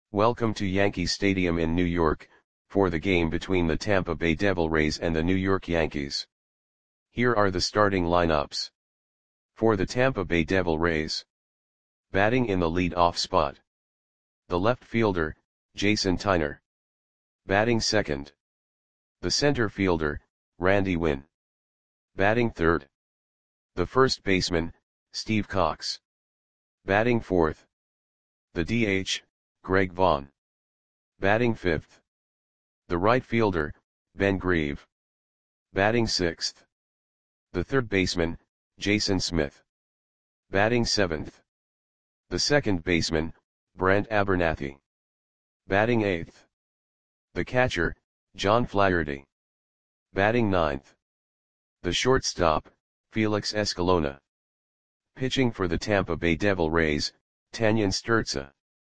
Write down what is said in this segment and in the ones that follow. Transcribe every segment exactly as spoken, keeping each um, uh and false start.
Welcome to Yankee Stadium in New York, for the game between the Tampa Bay Devil Rays and the New York Yankees. Here are the starting lineups. For the Tampa Bay Devil Rays. Batting in the lead-off spot. The left fielder, Jason Tyner. Batting second. The center fielder, Randy Winn. Batting third. The first baseman, Steve Cox. Batting fourth. The D H, Greg Vaughn. Batting fifth. The right fielder, Ben Grieve. Batting sixth. The third baseman, Jason Smith. Batting seventh. The second baseman, Brent Abernathy. Batting eighth. The catcher, John Flaherty. Batting ninth. The shortstop, Felix Escalona. Pitching for the Tampa Bay Devil Rays, Tanyan Sturtza.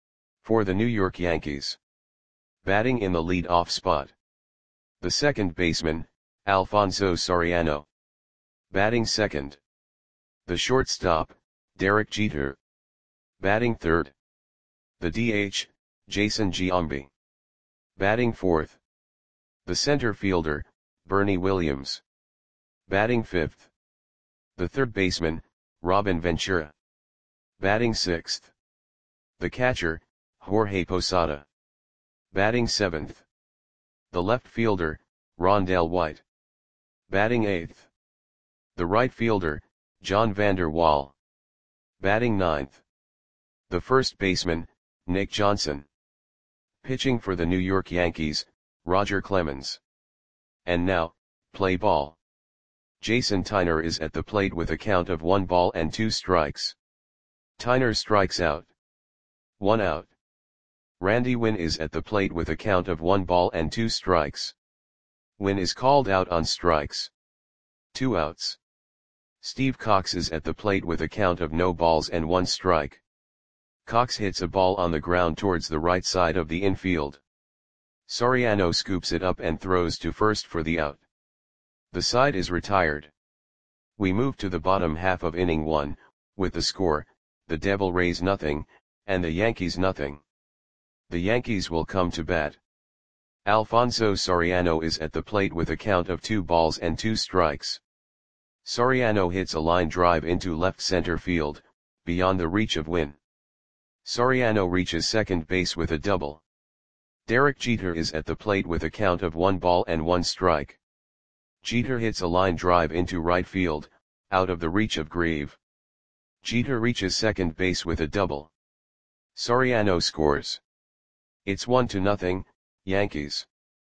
For the New York Yankees. Batting in the lead-off spot. The second baseman, Alfonso Soriano. Batting second. The shortstop, Derek Jeter. Batting third. The D H, Jason Giambi. Batting fourth. The center fielder, Bernie Williams. Batting fifth. The third baseman, Robin Ventura. Batting sixth. The catcher, Jorge Posada. Batting seventh. The left fielder, Rondell White. Batting eighth. The right fielder, John Vander Wal. Batting ninth. The first baseman, Nick Johnson. Pitching for the New York Yankees, Roger Clemens. And now, play ball. Jason Tyner is at the plate with a count of one ball and two strikes. Tyner strikes out. One out. Randy Winn is at the plate with a count of one ball and two strikes. Winn is called out on strikes. Two outs. Steve Cox is at the plate with a count of no balls and one strike. Cox hits a ball on the ground towards the right side of the infield. Soriano scoops it up and throws to first for the out. The side is retired. We move to the bottom half of inning one, with the score, the Devil Rays nothing, and the Yankees nothing. The Yankees will come to bat. Alfonso Soriano is at the plate with a count of two balls and two strikes. Soriano hits a line drive into left center field, beyond the reach of Winn. Soriano reaches second base with a double. Derek Jeter is at the plate with a count of one ball and one strike. Jeter hits a line drive into right field, out of the reach of Grieve. Jeter reaches second base with a double. Soriano scores. It's one to nothing, Yankees.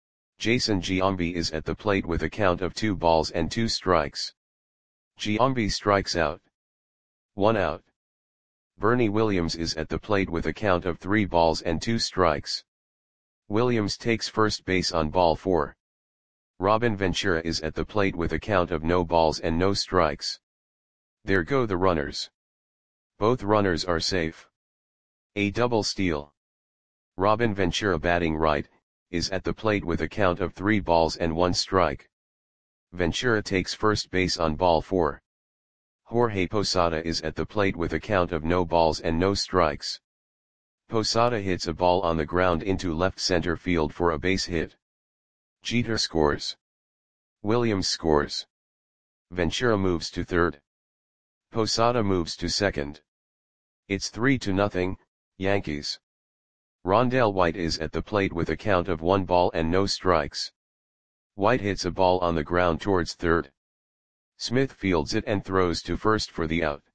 Jason Giambi is at the plate with a count of two balls and two strikes. Giambi strikes out. One out. Bernie Williams is at the plate with a count of three balls and two strikes. Williams takes first base on ball four. Robin Ventura is at the plate with a count of no balls and no strikes. There go the runners. Both runners are safe. A double steal. Robin Ventura, batting right, is at the plate with a count of three balls and one strike. Ventura takes first base on ball four. Jorge Posada is at the plate with a count of no balls and no strikes. Posada hits a ball on the ground into left center field for a base hit. Jeter scores. Williams scores. Ventura moves to third. Posada moves to second. It's three to nothing, Yankees. Rondell White is at the plate with a count of one ball and no strikes. White hits a ball on the ground towards third. Smith fields it and throws to first for the out.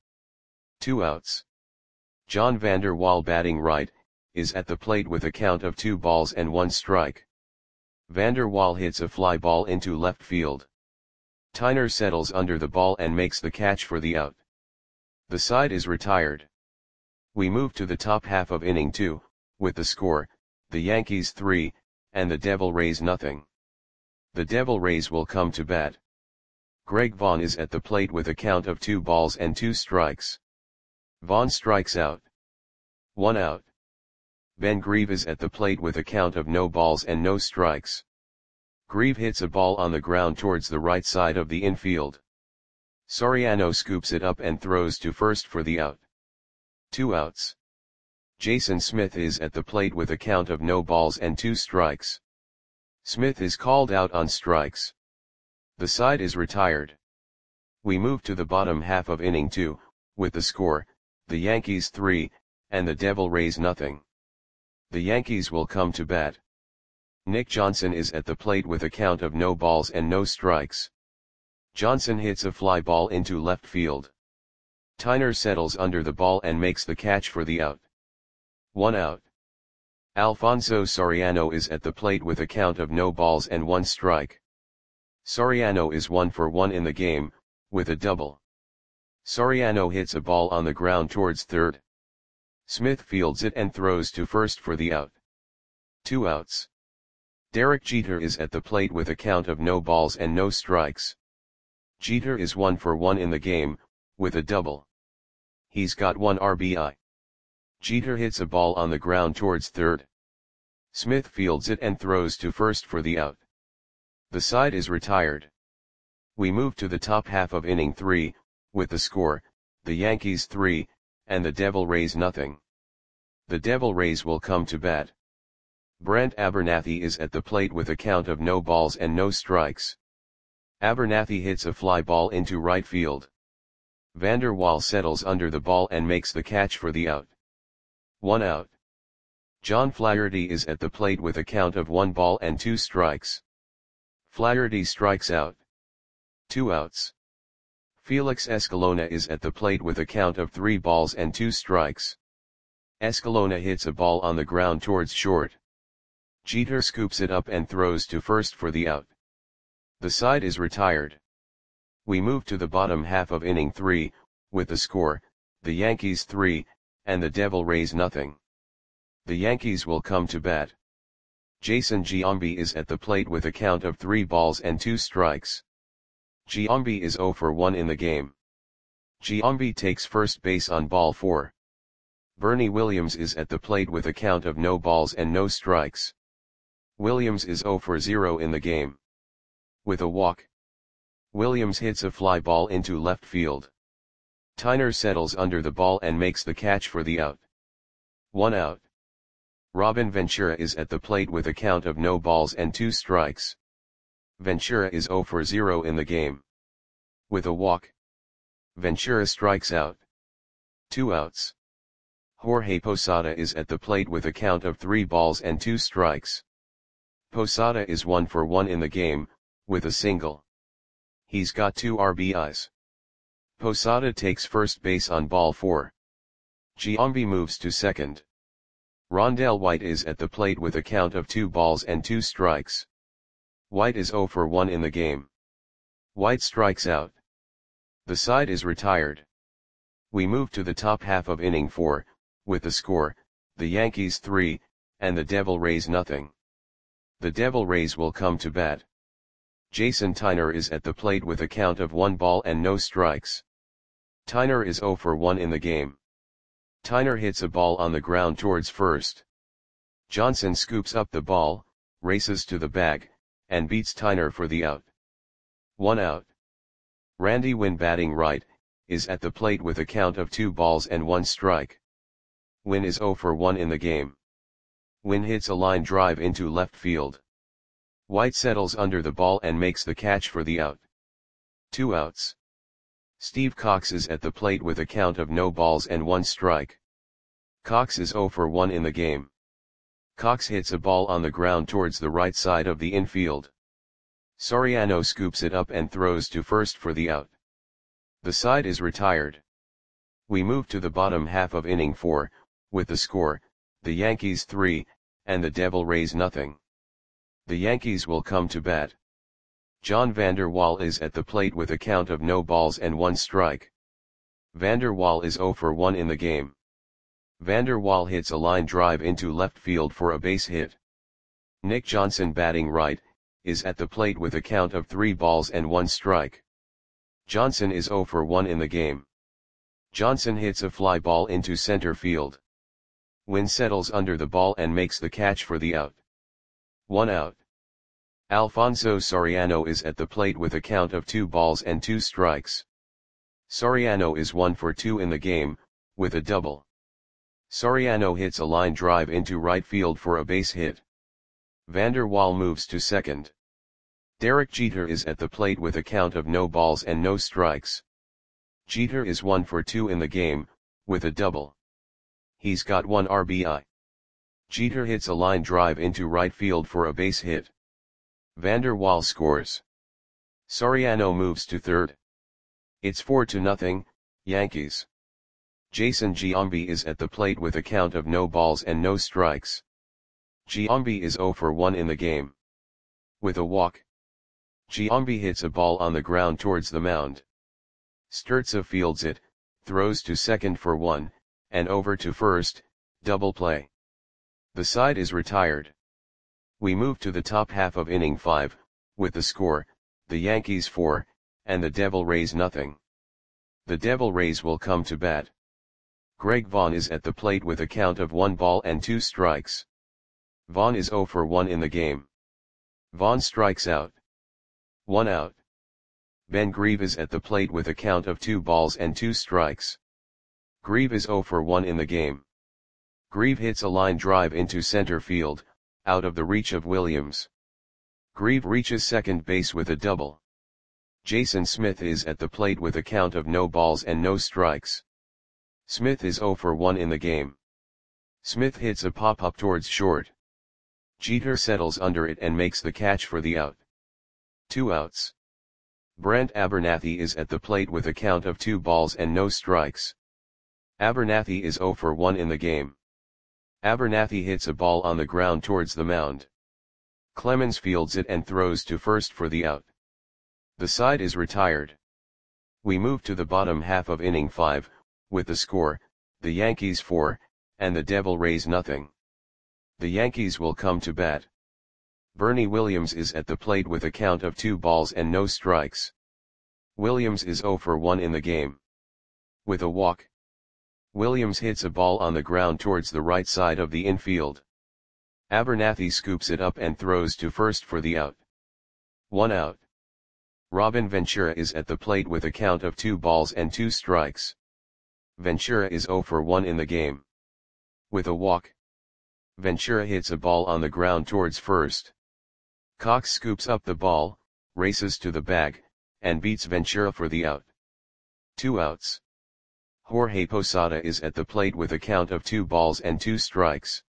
Two outs. John Vander Wal, batting right, is at the plate with a count of two balls and one strike. Vander Wal hits a fly ball into left field. Tyner settles under the ball and makes the catch for the out. The side is retired. We move to the top half of inning two, with the score, the Yankees three, and the Devil Rays nothing. The Devil Rays will come to bat. Greg Vaughn is at the plate with a count of two balls and two strikes. Vaughn strikes out. One out. Ben Grieve is at the plate with a count of no balls and no strikes. Grieve hits a ball on the ground towards the right side of the infield. Soriano scoops it up and throws to first for the out. Two outs. Jason Smith is at the plate with a count of no balls and two strikes. Smith is called out on strikes. The side is retired. We move to the bottom half of inning two, with the score, the Yankees three, and the Devil Rays nothing. The Yankees will come to bat. Nick Johnson is at the plate with a count of no balls and no strikes. Johnson hits a fly ball into left field. Tyner settles under the ball and makes the catch for the out. One out. Alfonso Soriano is at the plate with a count of no balls and one strike. Soriano is one for one in the game, with a double. Soriano hits a ball on the ground towards third. Smith fields it and throws to first for the out. Two outs. Derek Jeter is at the plate with a count of no balls and no strikes. Jeter is one for one in the game, with a double. He's got one R B I. Jeter hits a ball on the ground towards third. Smith fields it and throws to first for the out. The side is retired. We move to the top half of inning three, with the score, the Yankees three, and the Devil Rays nothing. The Devil Rays will come to bat. Brent Abernathy is at the plate with a count of no balls and no strikes. Abernathy hits a fly ball into right field. Vander Waal settles under the ball and makes the catch for the out. One out. John Flaherty is at the plate with a count of one ball and two strikes. Flaherty strikes out. Two outs. Felix Escalona is at the plate with a count of three balls and two strikes. Escalona hits a ball on the ground towards short. Jeter scoops it up and throws to first for the out. The side is retired. We move to the bottom half of inning three, with the score, the Yankees three, and the Devil Rays nothing. The Yankees will come to bat. Jason Giambi is at the plate with a count of three balls and two strikes. Giambi is zero for one in the game. Giambi takes first base on ball four. Bernie Williams is at the plate with a count of no balls and no strikes. Williams is zero for zero in the game. With a walk. Williams hits a fly ball into left field. Tyner settles under the ball and makes the catch for the out. One out. Robin Ventura is at the plate with a count of no balls and two strikes. Ventura is zero for zero in the game. With a walk. Ventura strikes out. Two outs. Jorge Posada is at the plate with a count of three balls and two strikes. Posada is one for one in the game, with a single. He's got two R B Is. Posada takes first base on ball four. Giambi moves to second. Rondell White is at the plate with a count of two balls and two strikes. White is zero for one in the game. White strikes out. The side is retired. We move to the top half of inning four, with the score, the Yankees three, and the Devil Rays nothing. The Devil Rays will come to bat. Jason Tyner is at the plate with a count of one ball and no strikes. Tyner is zero for one in the game. Tyner hits a ball on the ground towards first. Johnson scoops up the ball, races to the bag, and beats Tyner for the out. One out. Randy Winn, batting right, is at the plate with a count of two balls and one strike. Winn is zero for one in the game. Winn hits a line drive into left field. White settles under the ball and makes the catch for the out. Two outs. Steve Cox is at the plate with a count of no balls and one strike. Cox is zero for one in the game. Cox hits a ball on the ground towards the right side of the infield. Soriano scoops it up and throws to first for the out. The side is retired. We move to the bottom half of inning four, with the score, the Yankees three, and the Devil Rays nothing. The Yankees will come to bat. John Vander Waal is at the plate with a count of no balls and one strike. Vander Waal is zero for one in the game. Vander Waal hits a line drive into left field for a base hit. Nick Johnson, batting right, is at the plate with a count of three balls and one strike. Johnson is zero for one in the game. Johnson hits a fly ball into center field. Winn settles under the ball and makes the catch for the out. One out. Alfonso Soriano is at the plate with a count of two balls and two strikes. Soriano is one for two in the game, with a double. Soriano hits a line drive into right field for a base hit. Vander Waal moves to second. Derek Jeter is at the plate with a count of no balls and no strikes. Jeter is one for two in the game, with a double. He's got one R B I. Jeter hits a line drive into right field for a base hit. Vander Waal scores. Soriano moves to third. It's four to nothing, Yankees. Jason Giambi is at the plate with a count of no balls and no strikes. Giambi is zero for one in the game. With a walk. Giambi hits a ball on the ground towards the mound. Sturza fields it, throws to second for one, and over to first, double play. The side is retired. We move to the top half of inning five, with the score, the Yankees four, and the Devil Rays nothing. The Devil Rays will come to bat. Greg Vaughn is at the plate with a count of one ball and two strikes. Vaughn is zero for one in the game. Vaughn strikes out. One out. Ben Grieve is at the plate with a count of two balls and two strikes. Grieve is zero for one in the game. Grieve hits a line drive into center field, out of the reach of Williams. Grieve reaches second base with a double. Jason Smith is at the plate with a count of no balls and no strikes. Smith is zero for one in the game. Smith hits a pop-up towards short. Jeter settles under it and makes the catch for the out. Two outs. Brent Abernathy is at the plate with a count of two balls and no strikes. Abernathy is zero for one in the game. Abernathy hits a ball on the ground towards the mound. Clemens fields it and throws to first for the out. The side is retired. We move to the bottom half of inning five, with the score, the Yankees four, and the Devil Rays nothing. The Yankees will come to bat. Bernie Williams is at the plate with a count of two balls and no strikes. Williams is zero for one in the game. With a walk. Williams hits a ball on the ground towards the right side of the infield. Abernathy scoops it up and throws to first for the out. One out. Robin Ventura is at the plate with a count of two balls and two strikes. Ventura is zero for one in the game. With a walk. Ventura hits a ball on the ground towards first. Cox scoops up the ball, races to the bag, and beats Ventura for the out. Two outs. Jorge Posada is at the plate with a count of two balls and two strikes.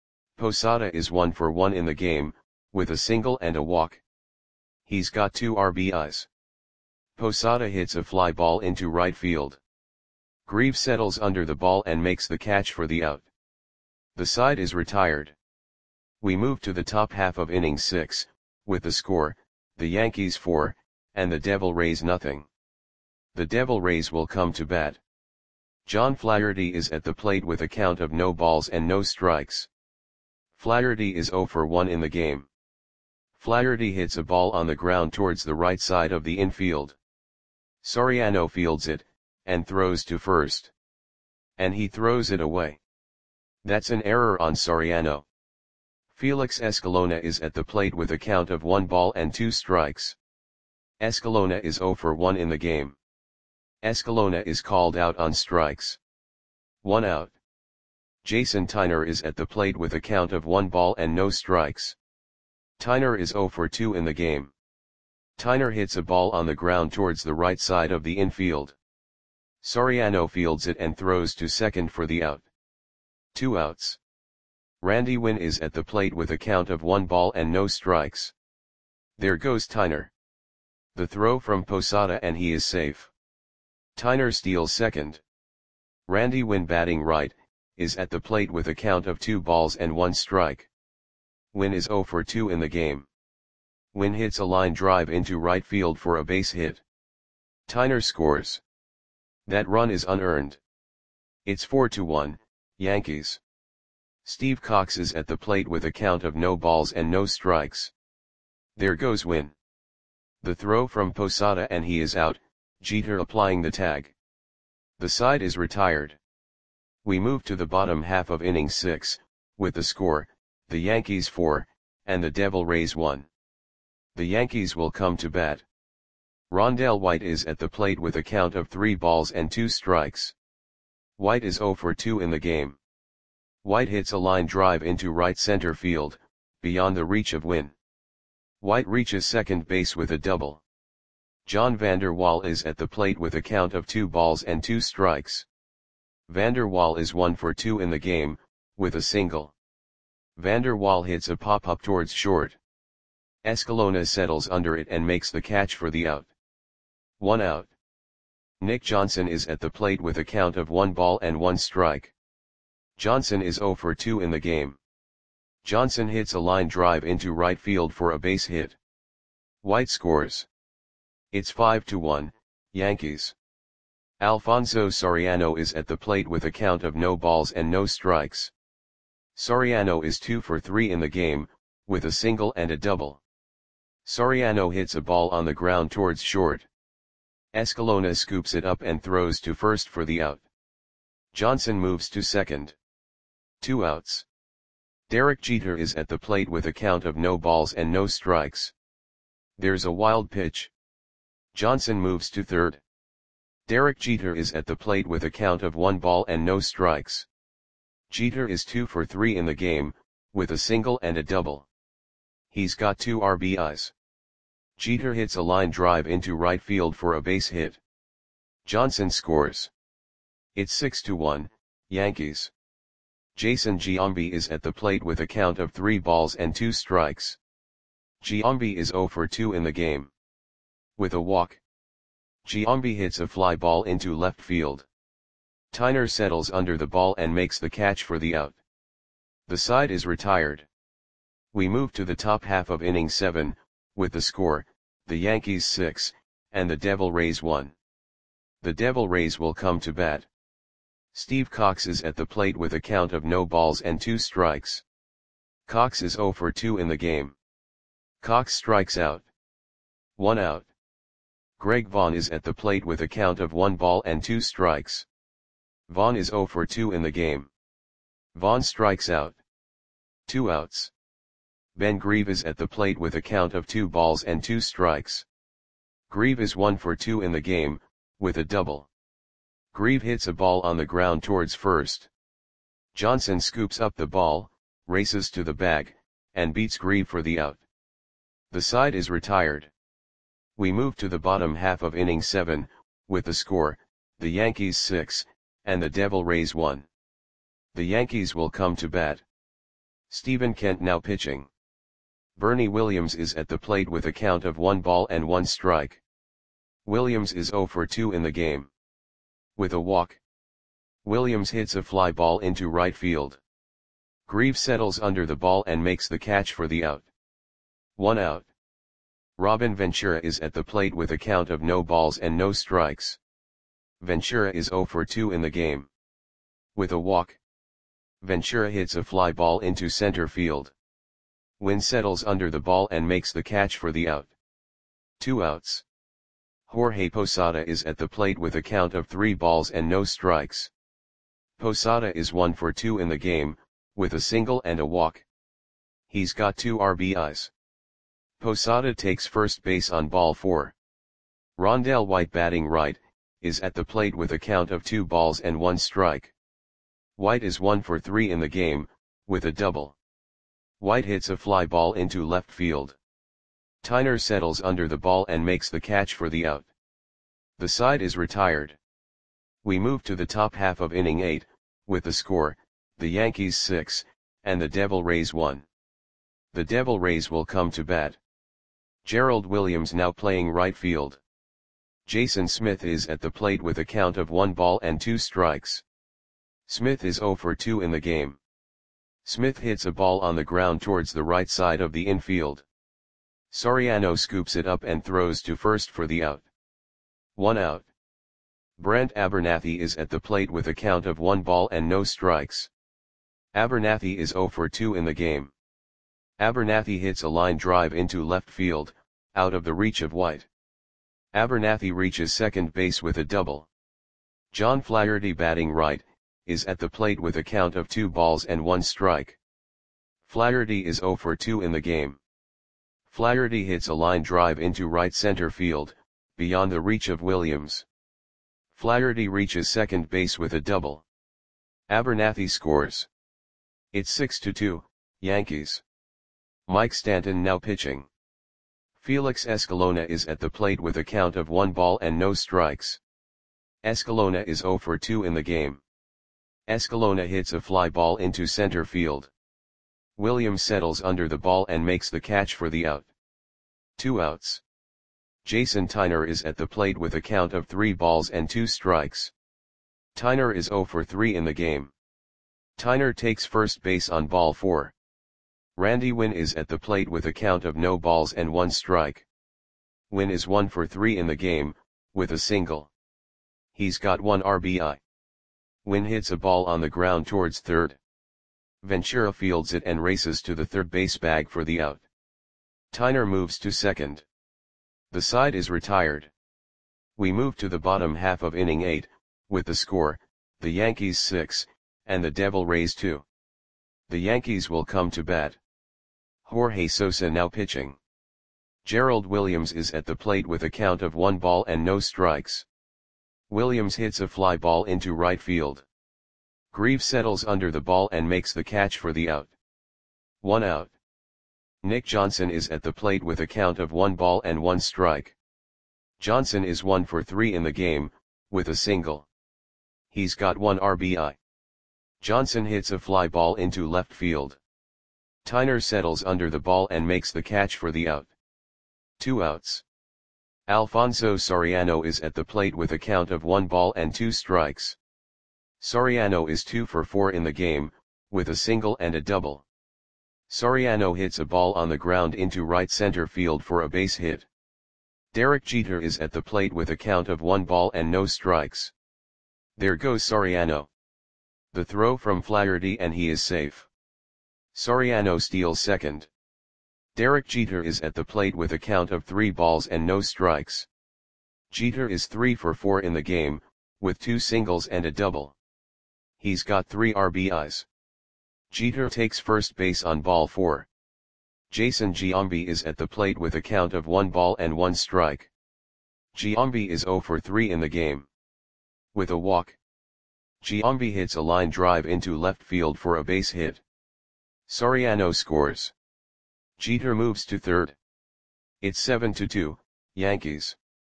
Posada is one for one in the game, with a single and a walk. He's got two R B Is. Posada hits a fly ball into right field. Grieve settles under the ball and makes the catch for the out. The side is retired. We move to the top half of inning six, with the score, the Yankees four, and the Devil Rays nothing. The Devil Rays will come to bat. John Flaherty is at the plate with a count of no balls and no strikes. Flaherty is zero for one in the game. Flaherty hits a ball on the ground towards the right side of the infield. Soriano fields it, and throws to first. And he throws it away. That's an error on Soriano. Felix Escalona is at the plate with a count of one ball and two strikes. Escalona is zero for one in the game. Escalona is called out on strikes. One out. Jason Tyner is at the plate with a count of one ball and no strikes. Tyner is zero for two in the game. Tyner hits a ball on the ground towards the right side of the infield. Soriano fields it and throws to second for the out. Two outs. Randy Winn is at the plate with a count of one ball and no strikes. There goes Tyner. The throw from Posada and he is safe. Tyner steals second. Randy Winn, batting right, is at the plate with a count of two balls and one strike. Winn is zero for two in the game. Winn hits a line drive into right field for a base hit. Tyner scores. That run is unearned. It's four to one, Yankees. Steve Cox is at the plate with a count of no balls and no strikes. There goes Winn. The throw from Posada and he is out, Jeter applying the tag. The side is retired. We move to the bottom half of inning six, with the score, the Yankees four, and the Devil Rays one. The Yankees will come to bat. Rondell White is at the plate with a count of three balls and two strikes. White is zero for two in the game. White hits a line drive into right center field, beyond the reach of Wynn. White reaches second base with a double. John Vander Wal is at the plate with a count of two balls and two strikes. Vander Wal is one for two in the game, with a single. Vander Wal hits a pop-up towards short. Escalona settles under it and makes the catch for the out. One out. Nick Johnson is at the plate with a count of one ball and one strike. Johnson is zero for two in the game. Johnson hits a line drive into right field for a base hit. White scores. It's five to one, Yankees. Alfonso Soriano is at the plate with a count of no balls and no strikes. Soriano is two for three in the game, with a single and a double. Soriano hits a ball on the ground towards short. Escalona scoops it up and throws to first for the out. Johnson moves to second. Two outs. Derek Jeter is at the plate with a count of no balls and no strikes. There's a wild pitch. Johnson moves to third. Derek Jeter is at the plate with a count of one ball and no strikes. Jeter is two for three in the game, with a single and a double. He's got two R B Is. Jeter hits a line drive into right field for a base hit. Johnson scores. It's six to one, Yankees. Jason Giambi is at the plate with a count of three balls and two strikes. Giambi is zero for two in the game. With a walk. Giambi hits a fly ball into left field. Tyner settles under the ball and makes the catch for the out. The side is retired. We move to the top half of inning seven, with the score, the Yankees six, and the Devil Rays one. The Devil Rays will come to bat. Steve Cox is at the plate with a count of no balls and two strikes. Cox is zero for two in the game. Cox strikes out. One out. Greg Vaughn is at the plate with a count of one ball and two strikes. Vaughn is zero for two in the game. Vaughn strikes out. Two outs. Ben Grieve is at the plate with a count of two balls and two strikes. Grieve is one for two in the game, with a double. Grieve hits a ball on the ground towards first. Johnson scoops up the ball, races to the bag, and beats Grieve for the out. The side is retired. We move to the bottom half of inning seven, with the score, the Yankees six, and the Devil Rays one. The Yankees will come to bat. Stephen Kent now pitching. Bernie Williams is at the plate with a count of one ball and one strike. Williams is zero for two in the game. With a walk. Williams hits a fly ball into right field. Grieve settles under the ball and makes the catch for the out. One out. Robin Ventura is at the plate with a count of no balls and no strikes. Ventura is zero for two in the game. With a walk. Ventura hits a fly ball into center field. Wynn settles under the ball and makes the catch for the out. Two outs. Jorge Posada is at the plate with a count of three balls and no strikes. Posada is one for two in the game, with a single and a walk. He's got two R B Is. Posada takes first base on ball four. Rondell White, batting right, is at the plate with a count of two balls and one strike. White is one for three in the game, with a double. White hits a fly ball into left field. Tyner settles under the ball and makes the catch for the out. The side is retired. We move to the top half of inning eight, with the score, the Yankees six, and the Devil Rays one. The Devil Rays will come to bat. Gerald Williams now playing right field. Jason Smith is at the plate with a count of one ball and two strikes. Smith is zero for two in the game. Smith hits a ball on the ground towards the right side of the infield. Soriano scoops it up and throws to first for the out. One out. Brent Abernathy is at the plate with a count of one ball and no strikes. Abernathy is zero for two in the game. Abernathy hits a line drive into left field, out of the reach of White. Abernathy reaches second base with a double. John Flaherty, batting right, is at the plate with a count of two balls and one strike. Flaherty is zero for two in the game. Flaherty hits a line drive into right center field, beyond the reach of Williams. Flaherty reaches second base with a double. Abernathy scores. It's six to two, Yankees. Mike Stanton now pitching. Felix Escalona is at the plate with a count of one ball and no strikes. Escalona is zero for two in the game. Escalona hits a fly ball into center field. Williams settles under the ball and makes the catch for the out. Two outs. Jason Tyner is at the plate with a count of three balls and two strikes. Tyner is zero for three in the game. Tyner takes first base on ball four. Randy Winn is at the plate with a count of no balls and one strike. Winn is one for three in the game, with a single. He's got one R B I. Winn hits a ball on the ground towards third. Ventura fields it and races to the third base bag for the out. Tyner moves to second. The side is retired. We move to the bottom half of inning eight, with the score, the Yankees six, and the Devil Rays two. The Yankees will come to bat. Jorge Sosa now pitching. Gerald Williams is at the plate with a count of one ball and no strikes. Williams hits a fly ball into right field. Grieve settles under the ball and makes the catch for the out. One out. Nick Johnson is at the plate with a count of one ball and one strike. Johnson is one for three in the game, with a single. He's got one R B I. Johnson hits a fly ball into left field. Tyner settles under the ball and makes the catch for the out. Two outs. Alfonso Soriano is at the plate with a count of one ball and two strikes. Soriano is two for four in the game, with a single and a double. Soriano hits a ball on the ground into right center field for a base hit. Derek Jeter is at the plate with a count of one ball and no strikes. There goes Soriano. The throw from Flaherty and he is safe. Soriano steals second. Derek Jeter is at the plate with a count of three balls and no strikes. Jeter is three for four in the game, with two singles and a double. He's got three R B Is. Jeter takes first base on ball four. Jason Giambi is at the plate with a count of one ball and one strike. Giambi is zero for three in the game. With a walk. Giambi hits a line drive into left field for a base hit. Soriano scores. Jeter moves to third. It's seven to two, Yankees.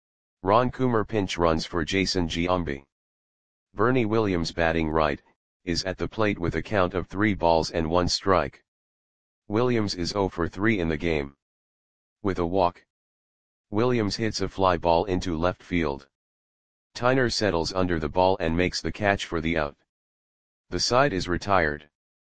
Ron Coomer pinch runs for Jason Giambi. Bernie Williams batting right, is at the plate with a count of three balls and one strike. Williams is zero for three in the game. With a walk. Williams hits a fly ball into left field. Tyner settles under the ball and makes the catch for the out. The side is retired.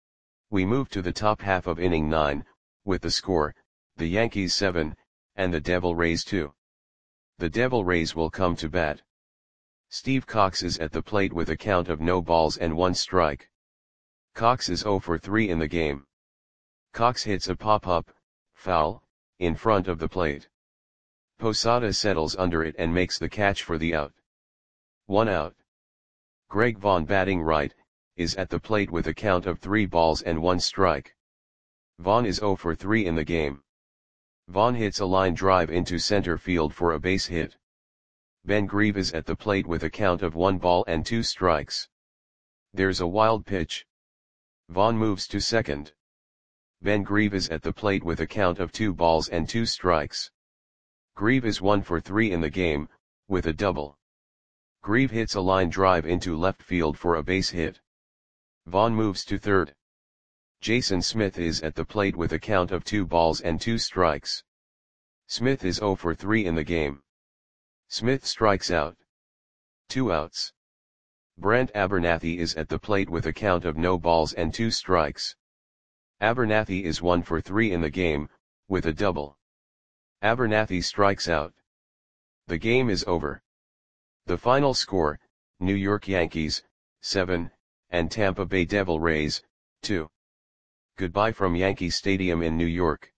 We move to the top half of inning nine, with the score, the Yankees seven, and the Devil Rays two. The Devil Rays will come to bat. Steve Cox is at the plate with a count of no balls and one strike. Cox is zero for three in the game. Cox hits a pop-up, foul, in front of the plate. Posada settles under it and makes the catch for the out. One out. Greg Vaughn batting right, is at the plate with a count of three balls and one strike. Vaughn is zero for three in the game. Vaughn hits a line drive into center field for a base hit. Ben Grieve is at the plate with a count of one ball and two strikes. There's a wild pitch. Vaughn moves to second. Ben Grieve is at the plate with a count of two balls and two strikes. Grieve is one for three in the game, with a double. Grieve hits a line drive into left field for a base hit. Vaughn moves to third. Jason Smith is at the plate with a count of two balls and two strikes. Smith is zero for three in the game. Smith strikes out. Two outs. Brent Abernathy is at the plate with a count of no balls and two strikes. Abernathy is one for three in the game, with a double. Abernathy strikes out. The game is over. The final score, New York Yankees, seven, and Tampa Bay Devil Rays, two. Goodbye from Yankee Stadium in New York.